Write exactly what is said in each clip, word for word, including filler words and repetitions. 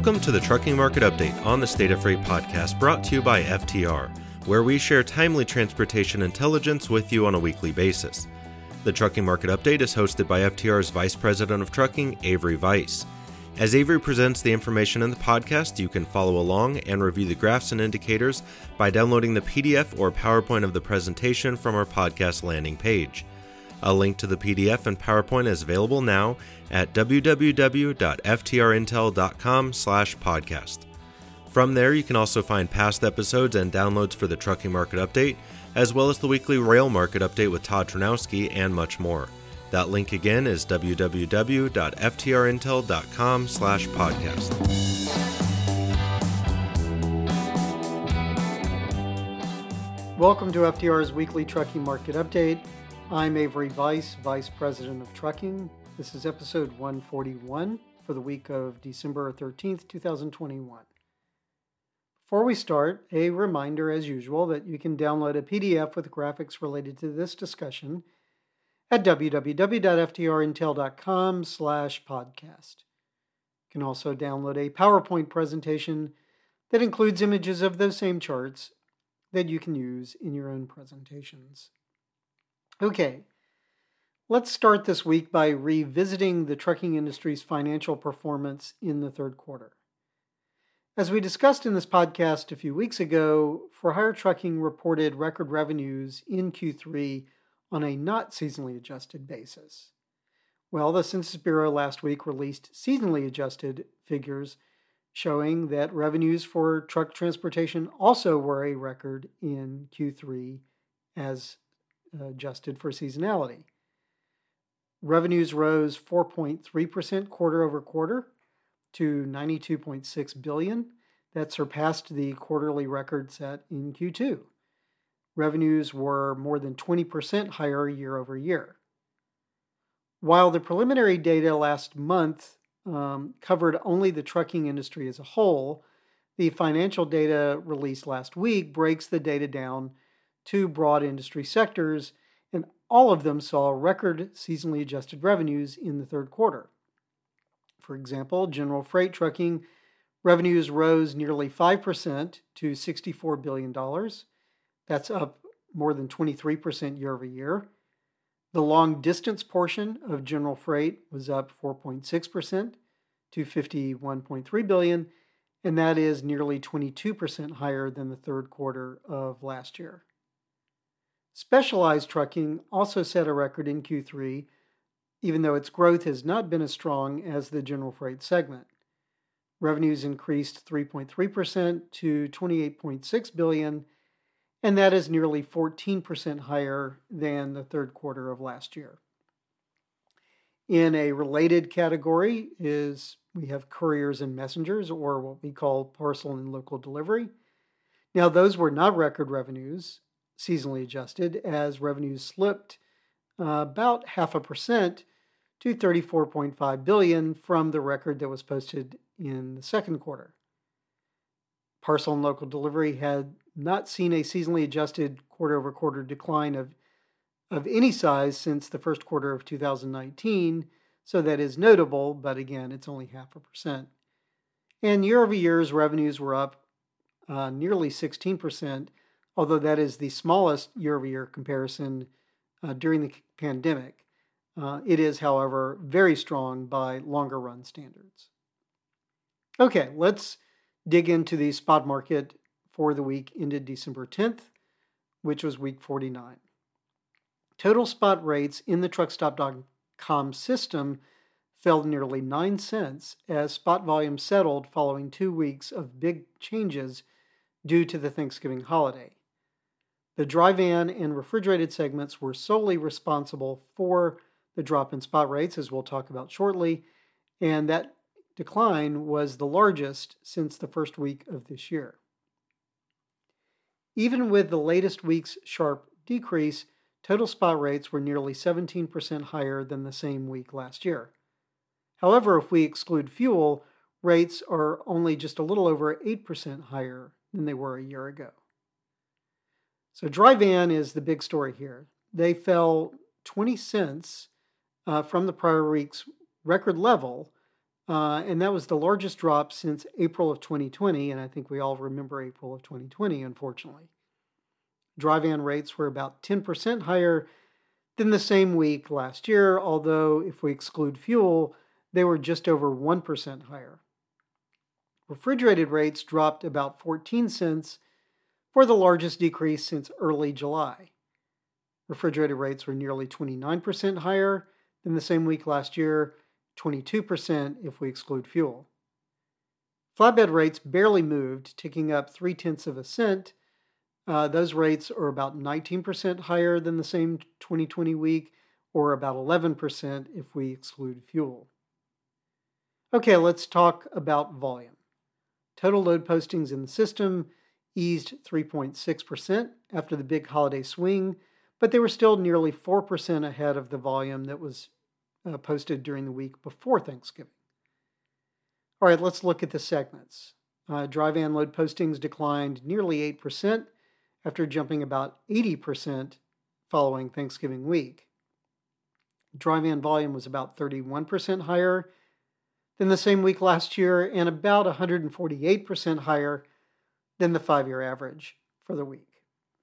Welcome to the Trucking Market Update on the State of Freight podcast, brought to you by F T R, where we share timely transportation intelligence with you on a weekly basis. The Trucking Market Update is hosted by F T R's Vice President of Trucking, Avery Weiss. As Avery presents the information in the podcast, you can follow along and review the graphs and indicators by downloading the P D F or PowerPoint of the presentation from our podcast landing page. A link to the P D F and PowerPoint is available now at w w w dot f t r intel dot com slash podcast. From there, you can also find past episodes and downloads for the Trucking Market Update, as well as the weekly Rail Market Update with Todd Ternowski and much more. That link again is w w w dot f t r intel dot com slash podcast. Welcome to F T R's weekly Trucking Market Update. I'm Avery Weiss, Vice President of Trucking. This is episode one forty-one for the week of December thirteenth, twenty twenty-one. Before we start, a reminder as usual that you can download a P D F with graphics related to this discussion at w w w dot f t r intel dot com slash podcast. You can also download a PowerPoint presentation that includes images of those same charts that you can use in your own presentations. Okay, let's start this week by revisiting the trucking industry's financial performance in the third quarter. As we discussed in this podcast a few weeks ago, For-Hire Trucking reported record revenues in Q three on a not seasonally adjusted basis. Well, the Census Bureau last week released seasonally adjusted figures showing that revenues for truck transportation also were a record in Q three as adjusted for seasonality. Revenues rose four point three percent quarter over quarter to ninety-two point six billion dollars. That surpassed the quarterly record set in Q two. Revenues were more than twenty percent higher year over year. While the preliminary data last month um, covered only the trucking industry as a whole, the financial data released last week breaks the data down to broad industry sectors, and all of them saw record seasonally adjusted revenues in the third quarter. For example, general freight trucking revenues rose nearly five percent to sixty-four billion dollars. That's up more than twenty-three percent year over year. The long distance portion of general freight was up four point six percent to fifty-one point three billion dollars, and that is nearly twenty-two percent higher than the third quarter of last year. Specialized trucking also set a record in Q three, even though its growth has not been as strong as the general freight segment. Revenues increased three point three percent to twenty-eight point six billion dollars, and that is nearly fourteen percent higher than the third quarter of last year. In a related category is we have couriers and messengers, or what we call parcel and local delivery. Now, those were not record revenues, seasonally adjusted, as revenues slipped uh, about half a percent to thirty-four point five billion dollars from the record that was posted in the second quarter. Parcel and local delivery had not seen a seasonally adjusted quarter-over-quarter decline of, of any size since the first quarter of two thousand nineteen, so that is notable, but again, it's only half a percent. And year-over-year's revenues were up uh, nearly sixteen percent, although that is the smallest year-over-year comparison uh, during the pandemic. Uh, it is, however, very strong by longer-run standards. Okay, let's dig into the spot market for the week ended December tenth, which was week forty-nine. Total spot rates in the truck stop dot com system fell nearly nine cents as spot volume settled following two weeks of big changes due to the Thanksgiving holiday. The dry van and refrigerated segments were solely responsible for the drop in spot rates, as we'll talk about shortly, and that decline was the largest since the first week of this year. Even with the latest week's sharp decrease, total spot rates were nearly seventeen percent higher than the same week last year. However, if we exclude fuel, rates are only just a little over eight percent higher than they were a year ago. So dry van is the big story here. They fell twenty cents uh, from the prior week's record level Uh, and that was the largest drop since April of twenty twenty, and I think we all remember April of twenty twenty, unfortunately. Dry van rates were about ten percent higher than the same week last year, although if we exclude fuel, they were just over one percent higher. Refrigerated rates dropped about fourteen cents for the largest decrease since early July. Refrigerated rates were nearly twenty-nine percent higher than the same week last year, twenty-two percent if we exclude fuel. Flatbed rates barely moved, ticking up three-tenths of a cent. Uh, those rates are about nineteen percent higher than the same twenty twenty week, or about eleven percent if we exclude fuel. Okay, let's talk about volume. Total load postings in the system eased three point six percent after the big holiday swing, but they were still nearly four percent ahead of the volume that was uh, posted during the week before Thanksgiving. All right, let's look at the segments. Uh, dry van load postings declined nearly eight percent after jumping about eighty percent following Thanksgiving week. Dry van volume was about thirty-one percent higher than the same week last year and about one hundred forty-eight percent higher than the five-year average for the week.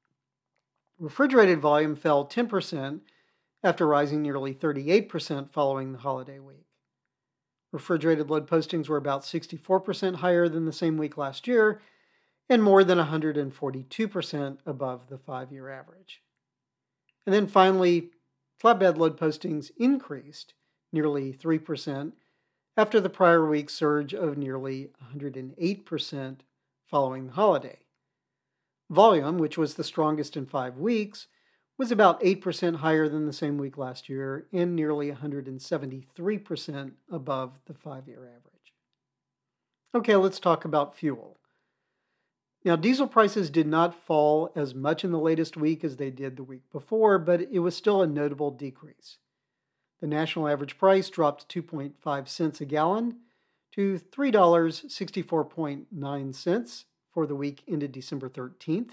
Refrigerated volume fell ten percent after rising nearly thirty-eight percent following the holiday week. Refrigerated load postings were about sixty-four percent higher than the same week last year and more than one hundred forty-two percent above the five-year average. And then finally, flatbed load postings increased nearly three percent after the prior week's surge of nearly one hundred eight percent following the holiday. Volume, which was the strongest in five weeks, was about eight percent higher than the same week last year and nearly one hundred seventy-three percent above the five-year average. Okay, let's talk about fuel. Now, diesel prices did not fall as much in the latest week as they did the week before, but it was still a notable decrease. The national average price dropped two point five cents a gallon to three dollars and sixty-four cents for the week ended December thirteenth.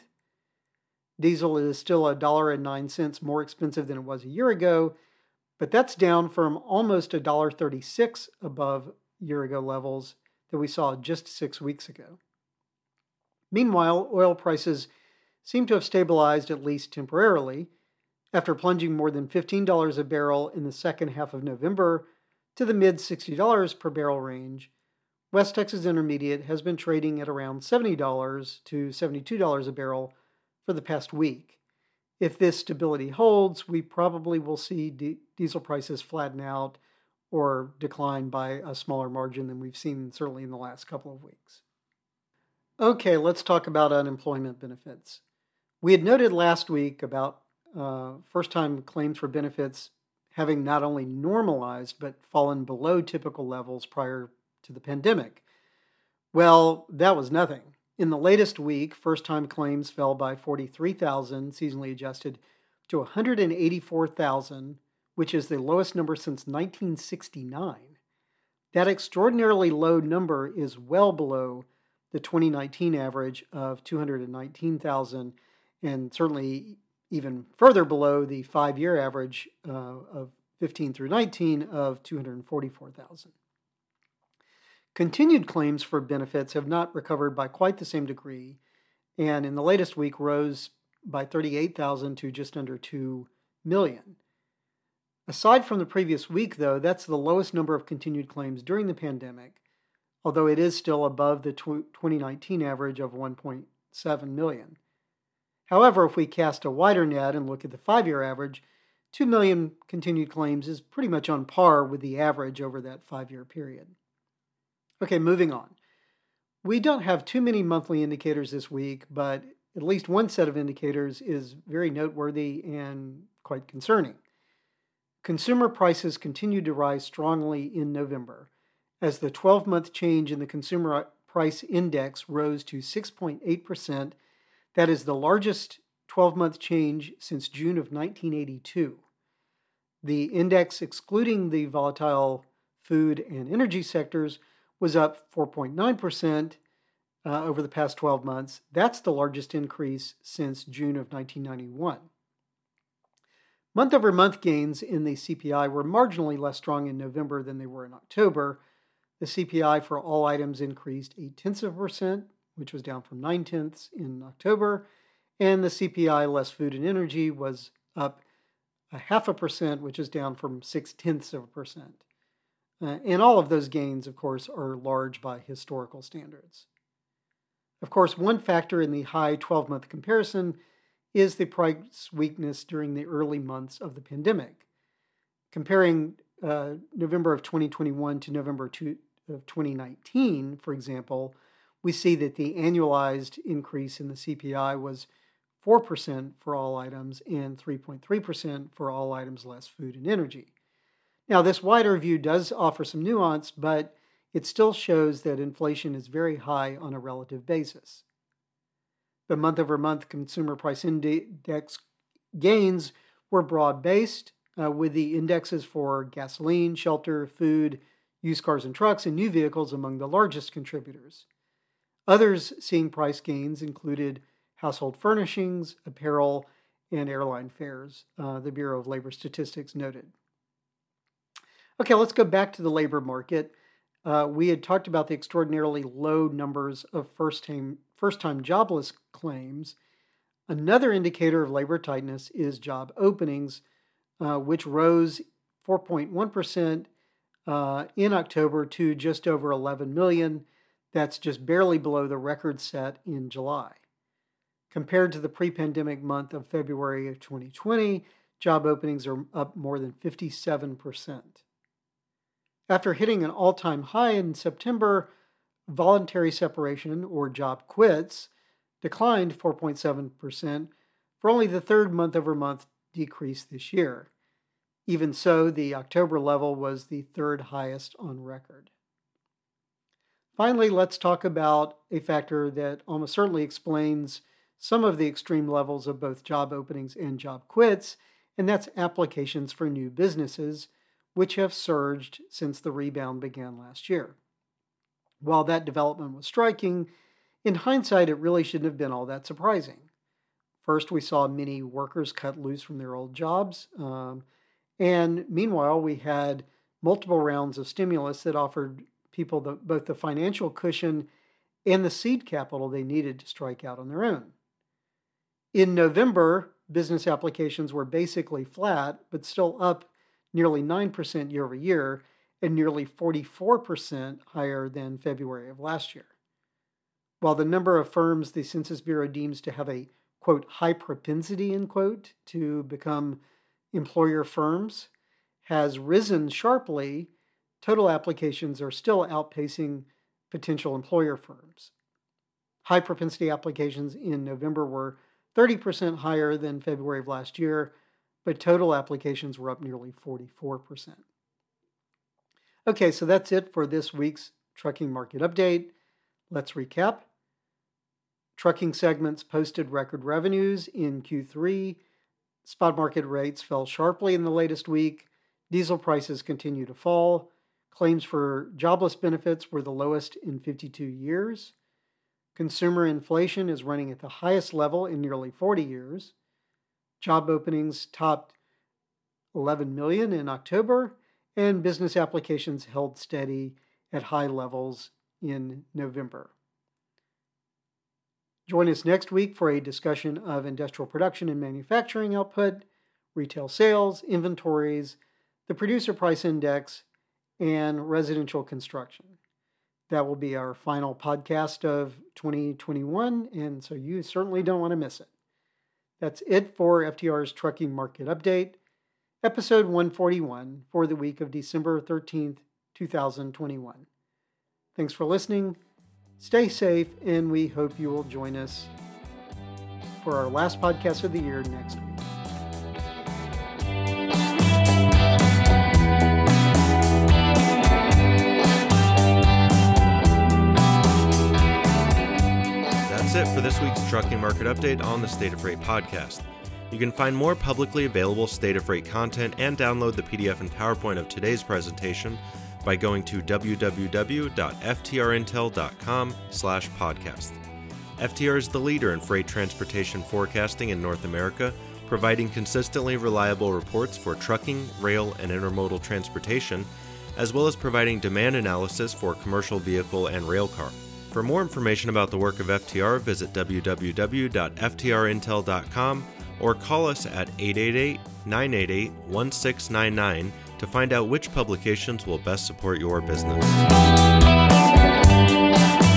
Diesel is still one dollar and nine cents more expensive than it was a year ago, but that's down from almost one dollar and thirty-six cents above year-ago levels that we saw just six weeks ago. Meanwhile, oil prices seem to have stabilized at least temporarily, after plunging more than fifteen dollars a barrel in the second half of November to the mid sixty dollars per barrel range. West Texas Intermediate has been trading at around seventy dollars to seventy-two dollars a barrel for the past week. If this stability holds, we probably will see d- diesel prices flatten out or decline by a smaller margin than we've seen certainly in the last couple of weeks. Okay, let's talk about unemployment benefits. We had noted last week about uh, first-time claims for benefits having not only normalized but fallen below typical levels prior to the pandemic. Well, that was nothing. In the latest week, first-time claims fell by forty-three thousand, seasonally adjusted, to one hundred eighty-four thousand, which is the lowest number since nineteen sixty-nine. That extraordinarily low number is well below the twenty nineteen average of two hundred nineteen thousand, and certainly even further below the five-year average uh, of fifteen through nineteen of two hundred forty-four thousand. Continued claims for benefits have not recovered by quite the same degree, and in the latest week rose by thirty-eight thousand to just under two million. Aside from the previous week, though, that's the lowest number of continued claims during the pandemic, although it is still above the twenty nineteen average of one point seven million. However, if we cast a wider net and look at the five-year average, two million continued claims is pretty much on par with the average over that five-year period. Okay, moving on. We don't have too many monthly indicators this week, but at least one set of indicators is very noteworthy and quite concerning. Consumer prices continued to rise strongly in November, as the twelve-month change in the Consumer Price Index rose to six point eight percent. That is the largest twelve-month change since June of nineteen eighty-two. The index, excluding the volatile food and energy sectors, was up four point nine percent uh, over the past twelve months. That's the largest increase since June of nineteen ninety-one. Month-over-month gains in the C P I were marginally less strong in November than they were in October. The The C P I for all items increased eight tenths of a percent, which was down from nine tenths in October. And the C P I less food and energy was up a half a percent, which is down from six tenths of a percent. Uh, and all of those gains, of course, are large by historical standards. Of course, one factor in the high twelve-month comparison is the price weakness during the early months of the pandemic. Comparing uh, November of twenty twenty-one to November of twenty nineteen, for example, we see that the annualized increase in the C P I was four percent for all items and three point three percent for all items less food and energy. Now, this wider view does offer some nuance, but it still shows that inflation is very high on a relative basis. The month-over-month consumer price index gains were broad-based, uh, with the indexes for gasoline, shelter, food, used cars and trucks, and new vehicles among the largest contributors. Others seeing price gains included household furnishings, apparel, and airline fares, uh, the Bureau of Labor Statistics noted. Okay, let's go back to the labor market. Uh, we had talked about the extraordinarily low numbers of first-time, first-time jobless claims. Another indicator of labor tightness is job openings, uh, which rose four point one percent uh, in October to just over eleven million. That's just barely below the record set in July. Compared to the pre-pandemic month of February of twenty twenty, job openings are up more than fifty-seven percent. After hitting an all-time high in September, voluntary separation, or job quits, declined four point seven percent for only the third month-over-month decrease this year. Even so, the October level was the third highest on record. Finally, let's talk about a factor that almost certainly explains some of the extreme levels of both job openings and job quits, and that's applications for new businesses, which have surged since the rebound began last year. While that development was striking, in hindsight, it really shouldn't have been all that surprising. First, we saw many workers cut loose from their old jobs, um, and meanwhile, we had multiple rounds of stimulus that offered people the, both the financial cushion and the seed capital they needed to strike out on their own. In November, business applications were basically flat, but still up nearly nine percent year over year, and nearly forty-four percent higher than February of last year. While the number of firms the Census Bureau deems to have a, quote, high propensity, end quote, to become employer firms has risen sharply, total applications are still outpacing potential employer firms. High propensity applications in November were thirty percent higher than February of last year, but total applications were up nearly forty-four percent. Okay, so that's it for this week's trucking market update. Let's recap. Trucking segments posted record revenues in Q three. Spot market rates fell sharply in the latest week. Diesel prices continue to fall. Claims for jobless benefits were the lowest in fifty-two years. Consumer inflation is running at the highest level in nearly forty years. Job openings topped eleven million in October, and business applications held steady at high levels in November. Join us next week for a discussion of industrial production and manufacturing output, retail sales, inventories, the producer price index, and residential construction. That will be our final podcast of twenty twenty-one, and so you certainly don't want to miss it. That's it for F T R's Trucking Market Update, episode one forty-one for the week of December thirteenth, twenty twenty-one. Thanks for listening. Stay safe, and we hope you will join us for our last podcast of the year next week. That's it for this week's Trucking Market Update on the State of Freight podcast. You can find more publicly available State of Freight content and download the P D F and PowerPoint of today's presentation by going to w w w dot f t r intel dot com slash podcast. F T R is the leader in freight transportation forecasting in North America, providing consistently reliable reports for trucking, rail, and intermodal transportation, as well as providing demand analysis for commercial vehicle and railcar. For more information about the work of F T R, visit w w w dot f t r intel dot com or call us at eight eight eight, nine eight eight, one six nine nine to find out which publications will best support your business.